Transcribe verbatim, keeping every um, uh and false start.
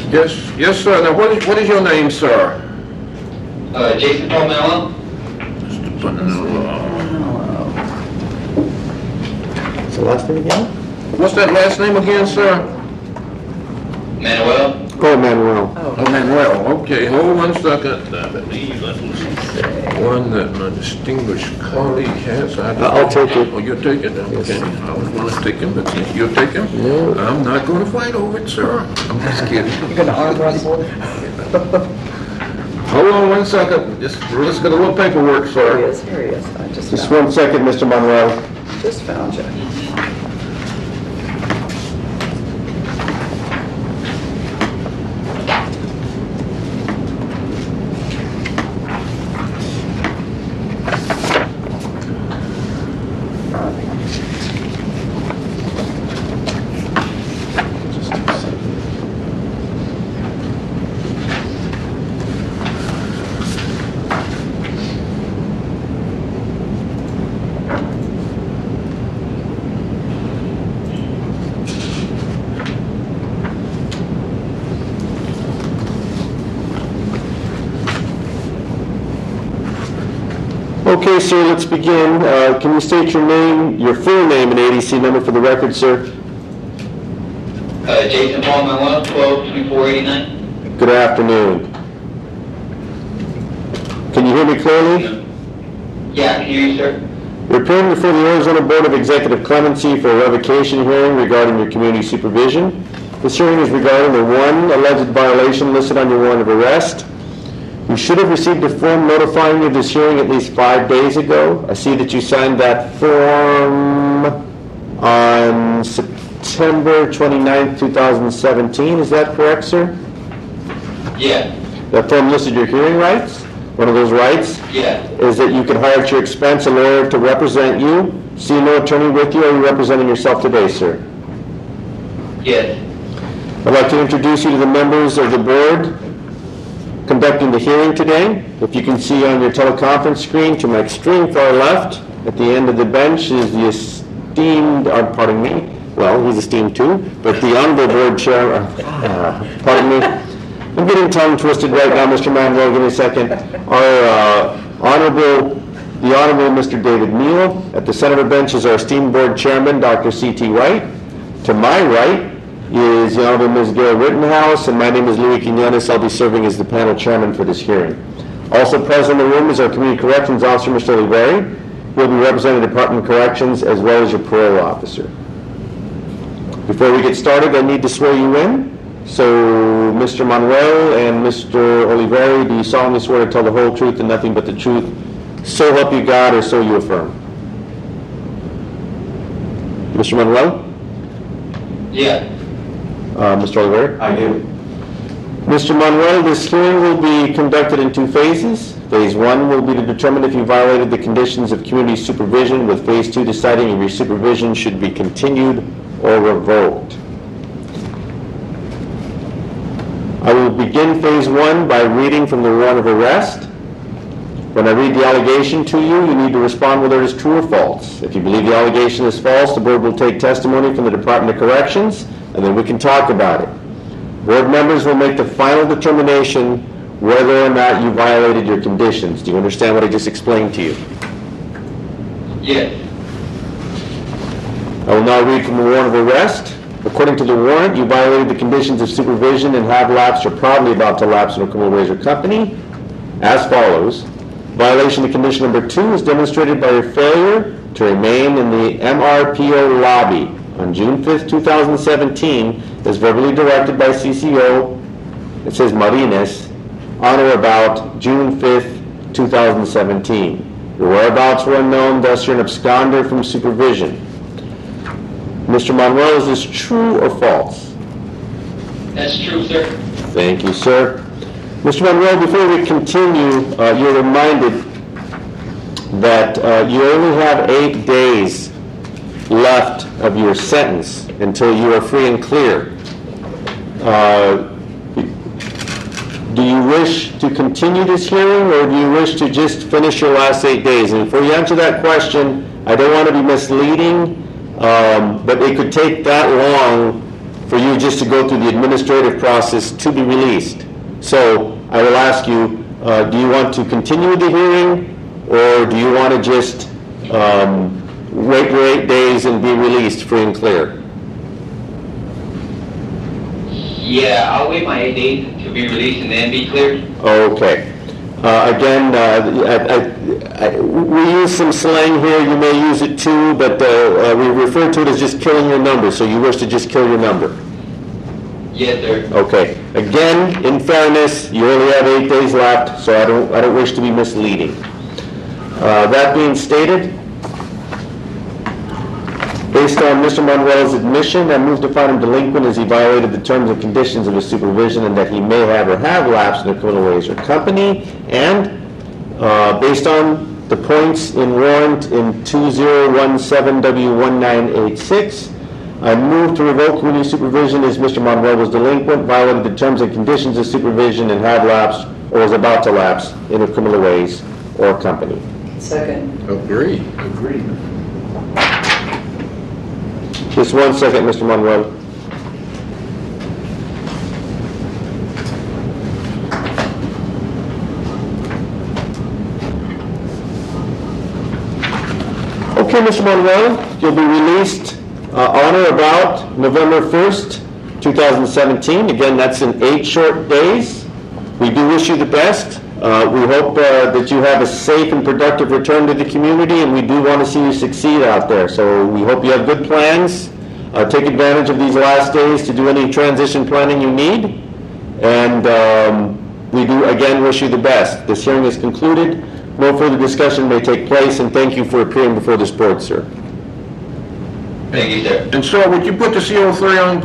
Yes, yes, sir. Now, what is, what is your name, sir? Uh, Jason Palmello. Mister Panello. What's the last name again? What's that last name again, sir? Manuel. Oh, Manuel. Oh, Manuel. Okay, hold one second. I believe that was one that my distinguished colleague has. I Uh, I'll take it. Oh, you'll take it? Okay. I was going to take him, but since you'll take him, No. I'm not going to fight over it, sir. I'm just kidding. You're gonna arm wrestle? Hold on one second. Just, let's get a little paperwork, Here he sir. is, here he is. I just Just found, one second, Mister Manuel. just found you. Okay, sir, let's begin. Uh, can you state your name, your full name and A D C number for the record, sir? Uh, Jason Palmello, twelve twenty-four eighty-nine. Good afternoon. Can you hear me clearly? Yeah, I can hear you, sir. You're appearing before the Arizona Board of Executive Clemency for a revocation hearing regarding your community supervision. This hearing is regarding the one alleged violation listed on your warrant of arrest. You should have received a form notifying you of this hearing at least five days ago. I see that you signed that form on September twenty-ninth, two thousand seventeen. Is that correct, sir? Yeah, That form listed your hearing rights. One of those rights yeah. is that you can hire at your expense a lawyer to represent you. See no attorney with you. Are you representing yourself today, sir? Yes. I'd like to introduce you to the members of the board conducting the hearing today. If you can see on your teleconference screen to my extreme far left, at the end of the bench is the esteemed, uh, pardon me, well, he's esteemed too, but the honorable board chair, uh, pardon me, I'm getting tongue twisted right now, Mister Manuel, give me a second. Our uh, honorable, the honorable Mister David Neal. At the center of the bench is our esteemed board chairman, Doctor C T White. To my right is the Honorable Miz Gail Rittenhouse, and my name is Louis Quinones. I'll be serving as the panel chairman for this hearing. Also present in the room is our Community Corrections Officer, Mister Oliveri. He'll be representing the Department of Corrections as well as your parole officer. Before we get started, I need to swear you in. So, Mister Manuel and Mister Oliveri, do you solemnly swear to tell the whole truth and nothing but the truth, so help you God, or so you affirm? Mister Manuel? Yeah. Uh, Mister Oliveri? I do. Mister Manuel, this hearing will be conducted in two phases. Phase one will be to determine if you violated the conditions of community supervision, with phase two deciding if your supervision should be continued or revoked. I will begin phase one by reading from the warrant of arrest. When I read the allegation to you, you need to respond whether it is true or false. If you believe the allegation is false, the board will take testimony from the Department of Corrections, and then we can talk about it. Board members will make the final determination whether or not you violated your conditions. Do you understand what I just explained to you? Yes. I will now read from the warrant of arrest. According to the warrant, you violated the conditions of supervision and have lapsed or probably about to lapse in Okuma Razor Company as follows. Violation of condition number two is demonstrated by your failure to remain in the M R P O lobby on June fifth, two thousand seventeen, as verbally directed by C C O, it says Marines, on or about June fifth, two thousand seventeen. Your whereabouts were unknown, thus you're an absconder from supervision. Mister Manuel, is this true or false? That's true, sir. Thank you, sir. Mister Manuel, before we continue, uh, you're reminded that uh, you only have eight days left of your sentence until you are free and clear. Uh, do you wish to continue this hearing, or do you wish to just finish your last eight days? And before you answer that question, I don't want to be misleading, um, but it could take that long for you just to go through the administrative process to be released. So I will ask you, uh, do you want to continue the hearing, or do you want to just um, wait your eight days and be released free and clear? Yeah, I'll wait my eight days to be released and then be cleared. Okay. Uh, Again, uh, I- I- I- we use some slang here, you may use it too, but uh, uh, we refer to it as just killing your number, so you wish to just kill your number. Yes, sir. Okay. Again, in fairness, you only have eight days left, so I don't, I don't wish to be misleading. Uh, That being stated, based on Mister Manuel's admission, I move to find him delinquent as he violated the terms and conditions of his supervision and that he may have or have lapsed in a criminal ways or company. And uh, based on the points in warrant in two zero one seven W one nine eight six, I move to revoke community supervision as Mister Manuel was delinquent, violated the terms and conditions of supervision, and had lapsed or was about to lapse in a criminal ways or company. Second. Agree. Agree. Just one second, Mister Manuel. Okay, Mister Manuel, you'll be released uh, on or about November first, two thousand seventeen. Again, that's in eight short days. We do wish you the best. Uh, we hope uh, that you have a safe and productive return to the community, and we do want to see you succeed out there. So we hope you have good plans. Uh, take advantage of these last days to do any transition planning you need. And um, we do, again, wish you the best. This hearing is concluded. No further discussion may take place, and thank you for appearing before this board, sir. Thank you, sir. And sir, would you put the C O three on